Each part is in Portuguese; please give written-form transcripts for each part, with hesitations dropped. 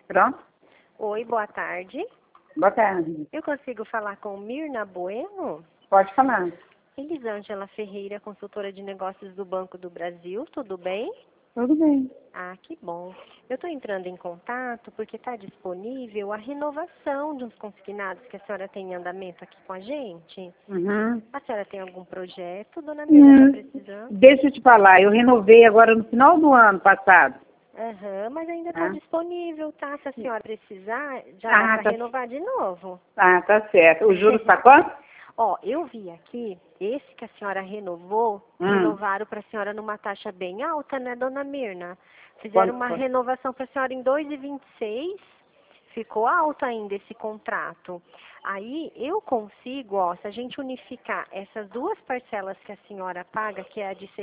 Pronto? Oi, boa tarde. Boa tarde. Eu consigo falar com Mirna Bueno? Pode falar. Elisângela Ferreira, consultora de negócios do Banco do Brasil, tudo bem? Tudo bem. Ah, que bom. Eu estou entrando em contato porque está disponível a renovação de uns consignados que a senhora tem em andamento aqui com a gente. Uhum. A senhora tem algum projeto, dona Mirna, está precisando? Deixa eu te falar, eu renovei agora no final do ano passado. Aham, mas ainda está Ah. disponível, tá? Se a senhora precisar, já Ah, dá para tá. renovar de novo. Ah, tá certo. O juros está quanto? Ó, eu vi aqui, esse que a senhora renovou, renovaram para a senhora numa taxa bem alta, né, dona Mirna? Fizeram Quanto uma foi? renovação para a senhora em 2,26, ficou alto ainda esse contrato. Aí eu consigo, ó, se a gente unificar essas duas parcelas que a senhora paga, que é a de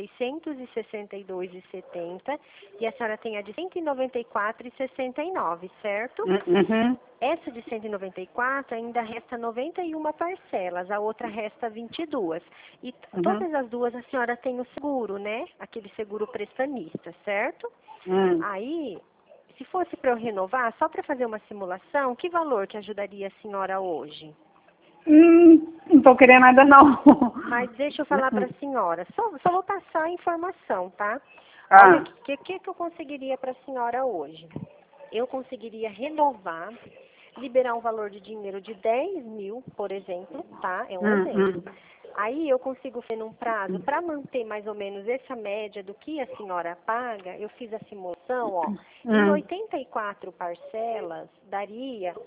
662,70 e a senhora tem a de 194,69, certo? Uhum. Essa de 194 ainda resta 91 parcelas, a outra resta 22. E todas as duas a senhora tem o seguro, né? Aquele seguro prestamista, certo? Aí, se fosse para eu renovar, só para fazer uma simulação, que valor que ajudaria a senhora hoje? Não tô querendo nada, não. Mas deixa eu falar para a senhora, só vou passar a informação, tá? Ah. Olha, o que eu conseguiria para a senhora hoje? Eu conseguiria renovar, liberar um valor de dinheiro de 10 mil, por exemplo, tá? É um exemplo. Aí eu consigo ver num prazo, para manter mais ou menos essa média do que a senhora paga, eu fiz a simulação, ó, em 84 parcelas, daria R$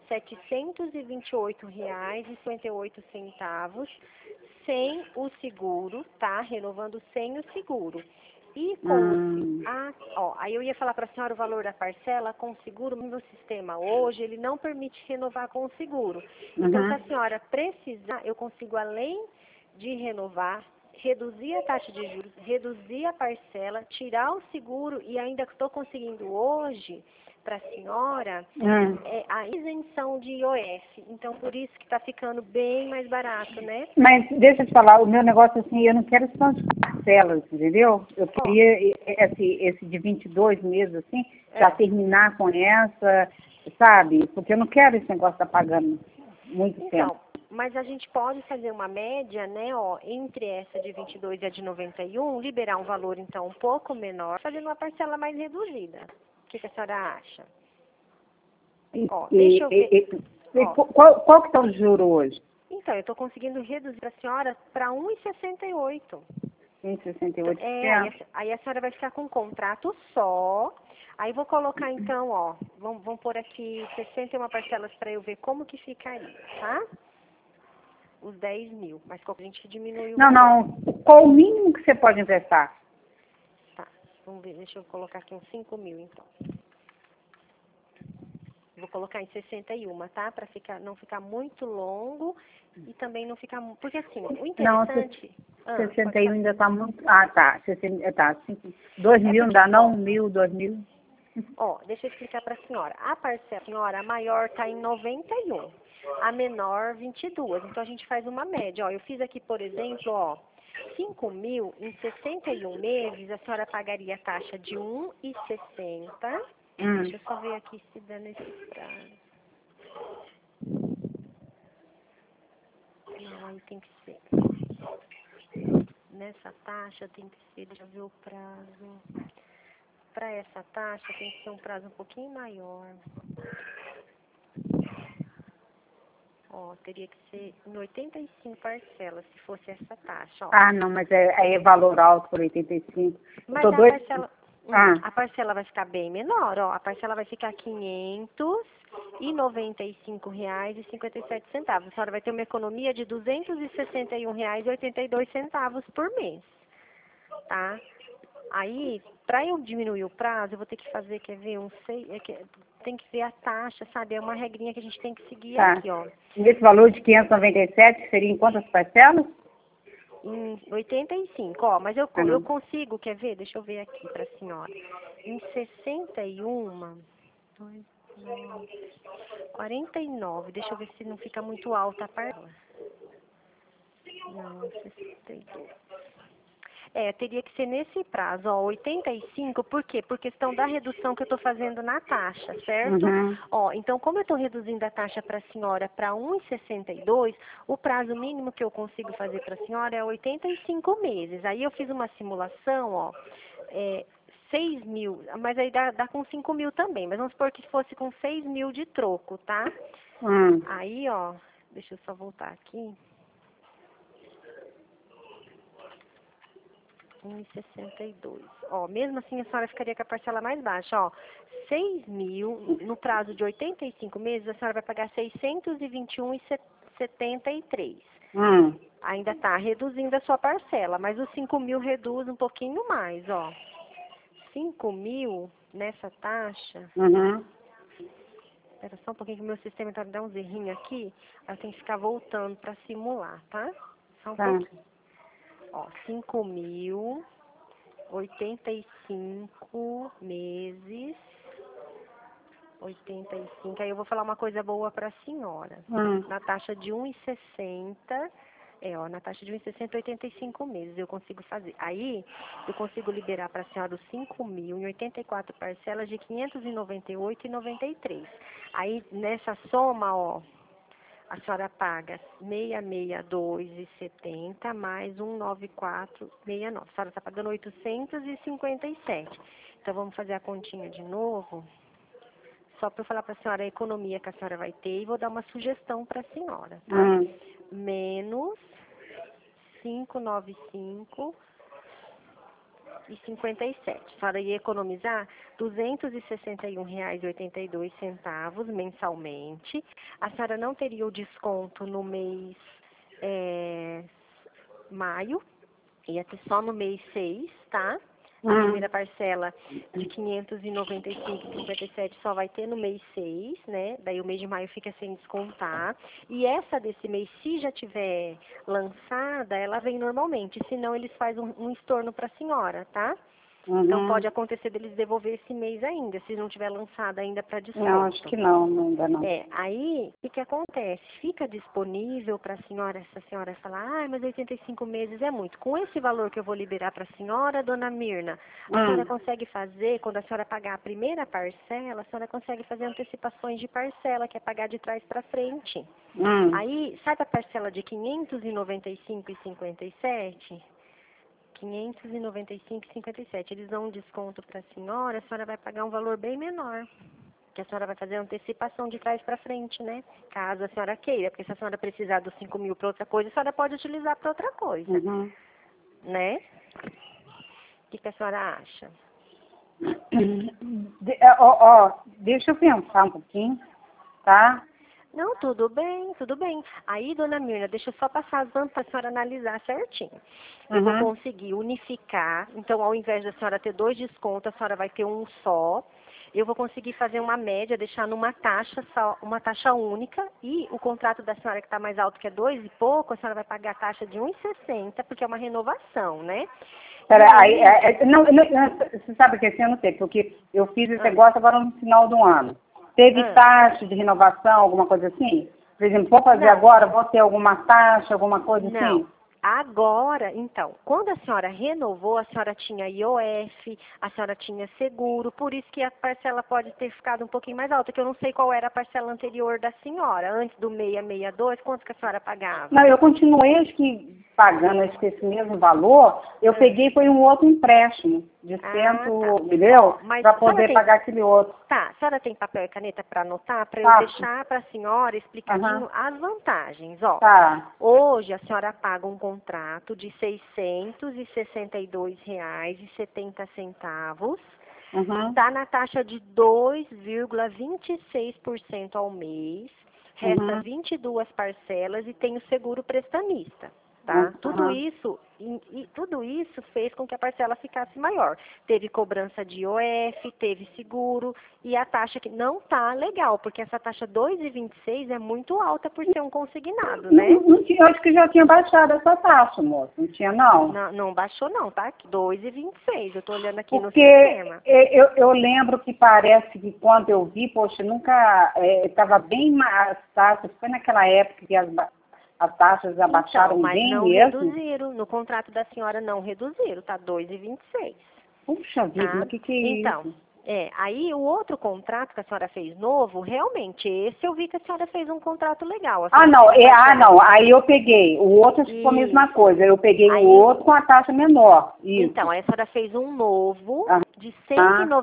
728,58, sem o seguro, tá? Renovando sem o seguro. E com aí eu ia falar para a senhora o valor da parcela com o seguro, no meu sistema hoje, ele não permite renovar com o seguro. Então, se a senhora precisar, eu consigo, além de renovar, reduzir a taxa de juros, reduzir a parcela, tirar o seguro e ainda estou conseguindo hoje para a senhora a isenção de IOF. Então, por isso que está ficando bem mais barato, né? Mas deixa eu te falar, o meu negócio assim, eu não quero só de parcelas, entendeu? Eu queria esse de 22 meses, assim, já terminar com essa, sabe? Porque eu não quero esse negócio de estar pagando muito tempo. Mas a gente pode fazer uma média, né, ó, entre essa de 22 e a de 91, liberar um valor, então, um pouco menor, fazendo uma parcela mais reduzida. O que a senhora acha? Ó, deixa eu ver. Qual que está o juro hoje? Então, eu estou conseguindo reduzir para a senhora para 1,68. 1,68. Aí a senhora vai ficar com um contrato só. Aí vou colocar, então, ó, vamos pôr aqui 61 parcelas para eu ver como que ficaria, tá? Os 10 mil, mas a gente diminui o valor. Não. Qual o mínimo que você pode emprestar? Tá, vamos ver, deixa eu colocar aqui uns 5 mil, então. Vou colocar em 61, tá? Para não ficar muito longo e também não ficar... Porque, assim, o interessante... Não, 61 ainda está muito... Ah, tá. 2 mil não dá, não? 1 mil, 2 mil? Ó, deixa eu explicar para a senhora. A parcela, senhora, a maior está em 91. A menor, 22. Então, a gente faz uma média. Ó, eu fiz aqui, por exemplo, ó, 5 mil em 61 meses, a senhora pagaria a taxa de 1,60. Deixa eu só ver aqui se dá nesse prazo. Não, aí tem que ser. Nessa taxa tem que ser, deixa eu ver o prazo. Para essa taxa tem que ser um prazo um pouquinho maior. Ó, teria que ser em 85 parcelas, se fosse essa taxa, ó. Ah, não, mas aí é valor alto por 85. Mas a parcela vai ficar bem menor, ó. A parcela vai ficar R$ 595,57. A senhora vai ter uma economia de R$ 261,82 por mês, tá? Aí, para eu diminuir o prazo, eu vou ter que fazer, quer ver, tem que ver a taxa, sabe? É uma regrinha que a gente tem que seguir aqui, ó. Esse valor de 597 seria em quantas parcelas? Em 85, ó, mas eu consigo, quer ver? Deixa eu ver aqui para a senhora. Em 61, 49, deixa eu ver se não fica muito alta a parcela. Não, 62. Teria que ser nesse prazo, ó, 85, por quê? Por questão da redução que eu estou fazendo na taxa, certo? Uhum. Ó, então, como eu estou reduzindo a taxa para a senhora para 1,62, o prazo mínimo que eu consigo fazer para a senhora é 85 meses. Aí eu fiz uma simulação, ó, 6 mil, mas aí dá com 5 mil também, mas vamos supor que fosse com 6 mil de troco, tá? Aí, ó, deixa eu só voltar aqui. 1,62. Ó, mesmo assim a senhora ficaria com a parcela mais baixa, ó. 6 mil, no prazo de 85 meses, a senhora vai pagar 621,73. Ainda tá reduzindo a sua parcela, mas os 5 mil reduz um pouquinho mais, ó. 5 mil nessa taxa. Espera só um pouquinho que o meu sistema tá dando uns errinhos aqui. Aí eu tenho que ficar voltando para simular, tá? Só um pouquinho. Ó, 5 mil, 85 meses, 85. Aí eu vou falar uma coisa boa para a senhora. Na taxa de 1,60, ó, na taxa de 1,60, 85 meses eu consigo fazer. Aí eu consigo liberar para a senhora os 5 mil em 84 parcelas de 598,93. Aí nessa soma, ó, a senhora paga 662,70 mais 194,69. A senhora está pagando 857. Então, vamos fazer a continha de novo. Só para eu falar para a senhora a economia que a senhora vai ter e vou dar uma sugestão para a senhora, tá? Menos 595,57. A senhora ia economizar R$ 261,82 mensalmente. A senhora não teria o desconto no mês maio, ia ter só no mês 6, tá? A primeira parcela de 595,57 só vai ter no mês 6, né? Daí o mês de maio fica sem descontar. E essa desse mês, se já tiver lançada, ela vem normalmente. Senão, eles fazem um estorno para a senhora, tá? Então, pode acontecer deles devolver esse mês ainda, se não tiver lançado ainda para desconto. Não, acho que não, ainda não. Aí, o que acontece? Fica disponível para a senhora, se a senhora falar, mas 85 meses é muito. Com esse valor que eu vou liberar para a senhora, dona Mirna, a senhora consegue fazer, quando a senhora pagar a primeira parcela, a senhora consegue fazer antecipações de parcela, que é pagar de trás para frente. Aí, sabe a parcela de 595,57? 595,57. Eles dão um desconto para a senhora vai pagar um valor bem menor. Que a senhora vai fazer antecipação de trás para frente, né? Caso a senhora queira, porque se a senhora precisar dos 5 mil para outra coisa, a senhora pode utilizar para outra coisa. Né? O que a senhora acha? Deixa eu pensar um pouquinho, tá? Não, tudo bem, tudo bem. Aí, dona Mirna, deixa eu só passar as vantagens para a senhora analisar certinho. Eu vou conseguir unificar, então ao invés da senhora ter 2 descontos, a senhora vai ter um só. Eu vou conseguir fazer uma média, deixar numa taxa só, uma taxa única, e o contrato da senhora que está mais alto, que é 2 e pouco, a senhora vai pagar a taxa de 1,60, porque é uma renovação, né? Você sabe que assim eu não sei, porque eu fiz esse negócio agora no final do ano. Teve taxa de renovação, alguma coisa assim? Por exemplo, vou fazer agora, vou ter alguma taxa, alguma coisa assim? Agora, então, quando a senhora renovou, a senhora tinha IOF, a senhora tinha seguro, por isso que a parcela pode ter ficado um pouquinho mais alta, que eu não sei qual era a parcela anterior da senhora. Antes do 662, quanto que a senhora pagava? Não, eu continuei, acho que pagando esse mesmo valor, eu peguei foi um outro empréstimo de 100, entendeu? Para poder pagar aquele outro. Tá, a senhora tem papel e caneta para anotar, para eu deixar para a senhora explicadinho as vantagens, ó. Hoje a senhora paga um contrato de R$ 662,70. Está na taxa de 2,26% ao mês, resta 22 parcelas e tem o seguro prestamista. Tá? Tudo isso fez com que a parcela ficasse maior. Teve cobrança de IOF, teve seguro e a taxa que não tá legal, porque essa taxa 2,26 é muito alta por ser um consignado, né? Não tinha, eu acho que já tinha baixado essa taxa, moço. Não tinha, não? Não baixou, não, tá? 2,26. Eu tô olhando aqui no sistema. Eu lembro que parece que quando eu vi, poxa, nunca estava bem mais taxa. Foi naquela época que As taxas abaixaram Então, mas bem não mesmo? reduziram. No contrato da senhora não reduziram, tá 2,26. Puxa vida, Tá? mas o que é Então, isso? aí o outro contrato que a senhora fez novo, realmente, esse eu vi que a senhora fez um contrato legal. A senhora Não, fez uma não, aí eu peguei. O outro ficou a mesma Isso. coisa. Eu peguei Aí, o outro com a taxa menor. Isso. Então, aí a senhora fez um novo de R$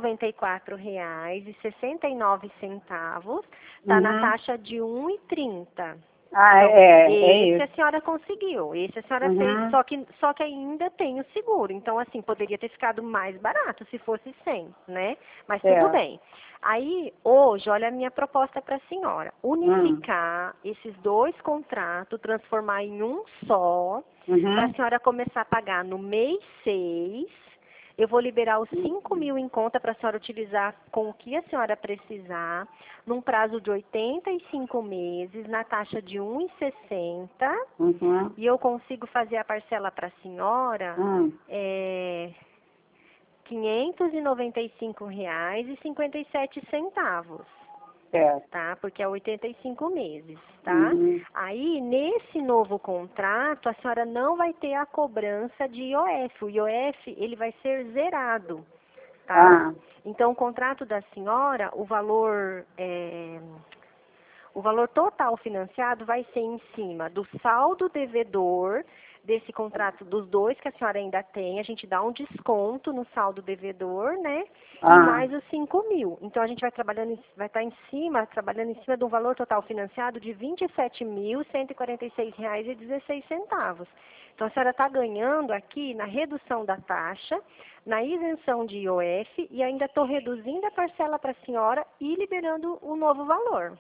194,69. Tá na taxa de 1,30. É Esse isso. a senhora conseguiu. Esse a senhora fez, Uhum. só que ainda tem o seguro. Então, assim, poderia ter ficado mais barato se fosse 100, né? Mas tudo Certo. bem. Aí, hoje, olha a minha proposta para a senhora. Unificar esses dois contratos, transformar em um só, para a senhora começar a pagar no mês 6. Eu vou liberar os 5.000 em conta para a senhora utilizar com o que a senhora precisar, num prazo de 85 meses, na taxa de 1,60. E eu consigo fazer a parcela para a senhora R$ 595,57. Certo. Tá? Porque é 85 meses, tá? Aí, nesse novo contrato, a senhora não vai ter a cobrança de IOF. O IOF, ele vai ser zerado, tá? Então, o contrato da senhora, o valor total financiado vai ser em cima do saldo devedor desse contrato dos dois que a senhora ainda tem. A gente dá um desconto no saldo devedor, né? E mais os 5.000. Então, a gente vai trabalhando, vai estar trabalhando em cima de um valor total financiado de R$ 27.146,16. Então, a senhora está ganhando aqui na redução da taxa, na isenção de IOF, e ainda estou reduzindo a parcela para a senhora e liberando o novo valor.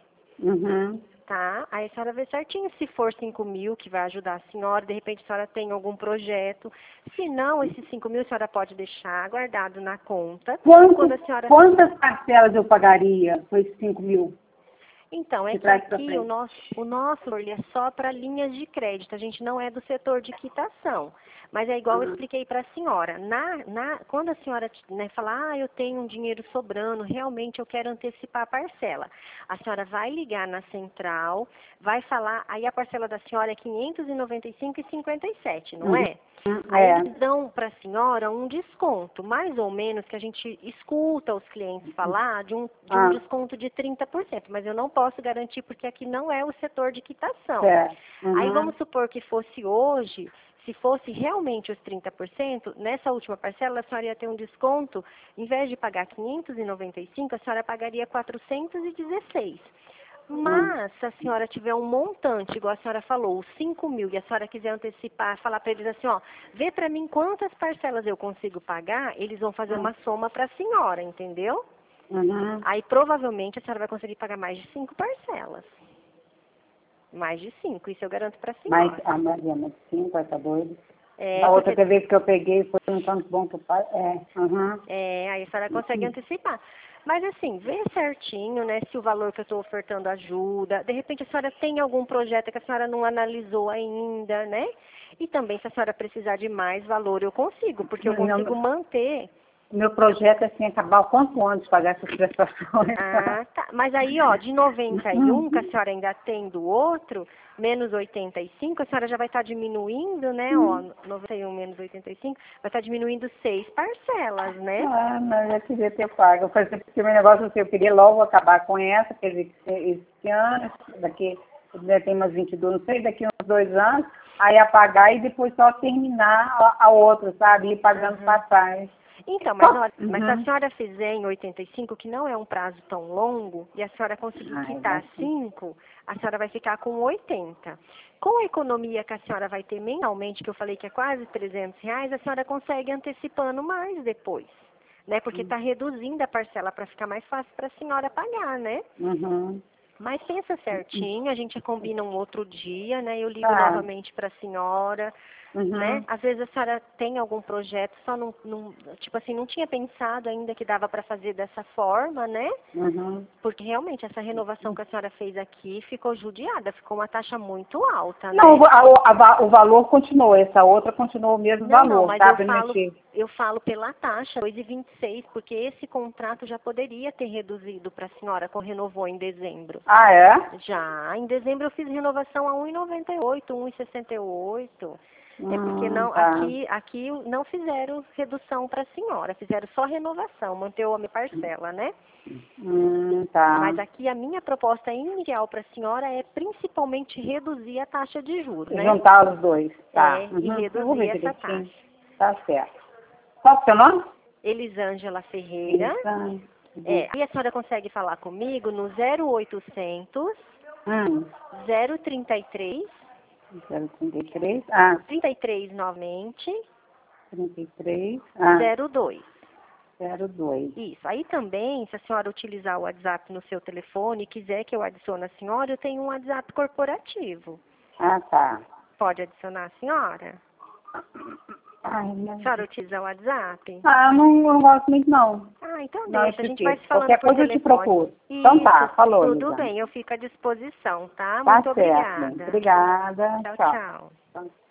Tá? Aí a senhora vê certinho se for 5.000 que vai ajudar a senhora, de repente a senhora tem algum projeto. Se não, esses 5.000 a senhora pode deixar guardado na conta. Quando a senhora... Quantas parcelas eu pagaria com esses 5.000? Então, é que aqui o nosso ele é só para linhas de crédito, a gente não é do setor de quitação. Mas é igual eu expliquei para a senhora. Quando a senhora fala, eu tenho um dinheiro sobrando, realmente eu quero antecipar a parcela. A senhora vai ligar na central, vai falar, aí a parcela da senhora é R$ 595,57, não é? Aí eles dão para a senhora um desconto, mais ou menos, que a gente escuta os clientes falar de um desconto de 30%, mas eu não posso garantir porque aqui não é o setor de quitação. Aí vamos supor que fosse hoje, se fosse realmente os 30%, nessa última parcela a senhora ia ter um desconto, em vez de pagar 595, a senhora pagaria 416. Mas, se a senhora tiver um montante, igual a senhora falou, os 5.000, e a senhora quiser antecipar, falar para eles assim, vê para mim quantas parcelas eu consigo pagar, eles vão fazer uma soma para a senhora, entendeu? Aí, provavelmente, a senhora vai conseguir pagar mais de 5 parcelas. Mais de 5, isso eu garanto para a senhora. Mais de 5, vai estar doido. A outra vez que eu peguei foi um tanto bom que eu paguei. Aí a senhora consegue antecipar. Mas assim, vê certinho, né, se o valor que eu estou ofertando ajuda. De repente a senhora tem algum projeto que a senhora não analisou ainda, né? E também se a senhora precisar de mais valor, eu consigo, porque eu consigo manter. Meu projeto é assim, acabar o quanto antes de pagar essas prestações. Tá. Mas aí, de 91, que a senhora ainda tem do outro, menos 85, a senhora já vai estar diminuindo, né? 91 menos 85, vai estar diminuindo 6 parcelas, né? Mas eu queria ter pago. Porque meu negócio assim, eu queria logo acabar com essa, quer dizer, esse ano, daqui tem umas 22, não sei, daqui uns 2 anos, aí apagar e depois só terminar a outra, sabe? Ir pagando passagem. Então, mas se a senhora fizer em 85, que não é um prazo tão longo, e a senhora conseguir quitar 5, a senhora vai ficar com 80. Com a economia que a senhora vai ter mensalmente, que eu falei que é quase R$300, a senhora consegue antecipando mais depois, né? Porque está reduzindo a parcela para ficar mais fácil para a senhora pagar, né? Mas pensa certinho, a gente combina um outro dia, né? Eu ligo novamente para a senhora. né? Às vezes a senhora tem algum projeto, só tipo assim, não tinha pensado ainda que dava para fazer dessa forma, né? Porque realmente essa renovação que a senhora fez aqui ficou judiada, ficou uma taxa muito alta, né? Não, o valor continuou, essa outra continuou o mesmo valor, não, mas tá? eu falo pela taxa, 2,26, porque esse contrato já poderia ter reduzido para a senhora quando renovou em dezembro. Ah, é? Já, em dezembro eu fiz renovação a 1,98, 1,68. É porque não, aqui não fizeram redução para a senhora, fizeram só renovação, manteve a minha parcela, né? Tá. Mas aqui a minha proposta inicial para a senhora é principalmente reduzir a taxa de juros, né? Juntar os dois, tá. E reduzir essa taxa. Tá certo. Qual é o seu nome? Elisângela Ferreira. E a senhora consegue falar comigo no 0800 033 033, 33 novamente 33, 02. 02. Isso. Aí também, se a senhora utilizar o WhatsApp no seu telefone e quiser que eu adicione a senhora, eu tenho um WhatsApp corporativo. Tá. Pode adicionar a senhora? A senhora utiliza o WhatsApp? Não gosto muito, não. Então não, deixa, a gente vai se falando qualquer por coisa telefone. Eu te procuro. Isso, Então tá, falou, tudo Lisa. bem, eu fico à disposição, tá? Tá Muito certo. obrigada. Obrigada. Tchau. Tchau.